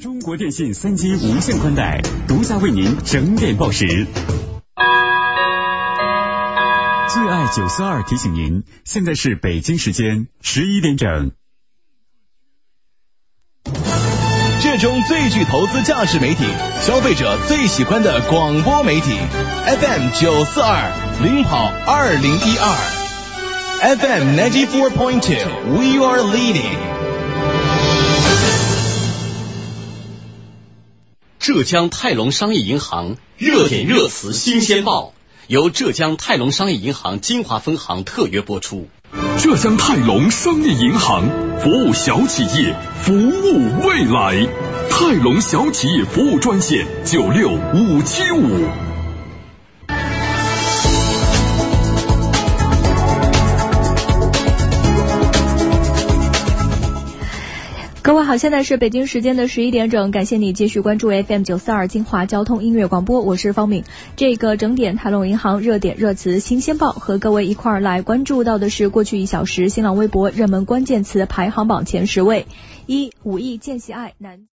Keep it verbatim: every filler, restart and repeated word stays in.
中国电信三 G 无线宽带独家为您整点报时。最爱九四二提醒您，现在是北京时间十一点整。 这种最具投资价值媒体，消费者最喜欢的广播媒体 ，F M 九四二领跑二零一二 ，F M ninety four point two，We are leading。 浙江泰隆商业银行热点热词新鲜报，由浙江泰隆商业银行金华分行特约播出。 浙江泰隆商业银行服务小企业，服务未来。泰隆小企业服务专线九六五七五。 各位好，现在是北京时间的十一点整，感谢你继续关注 F M 九四二金华交通音乐广播，我是方敏。这个整点泰隆银行热点热词新鲜报，和各位一块儿来关注到的是过去一小时新浪微博热门关键词排行榜前十位。一，武艺见习爱男。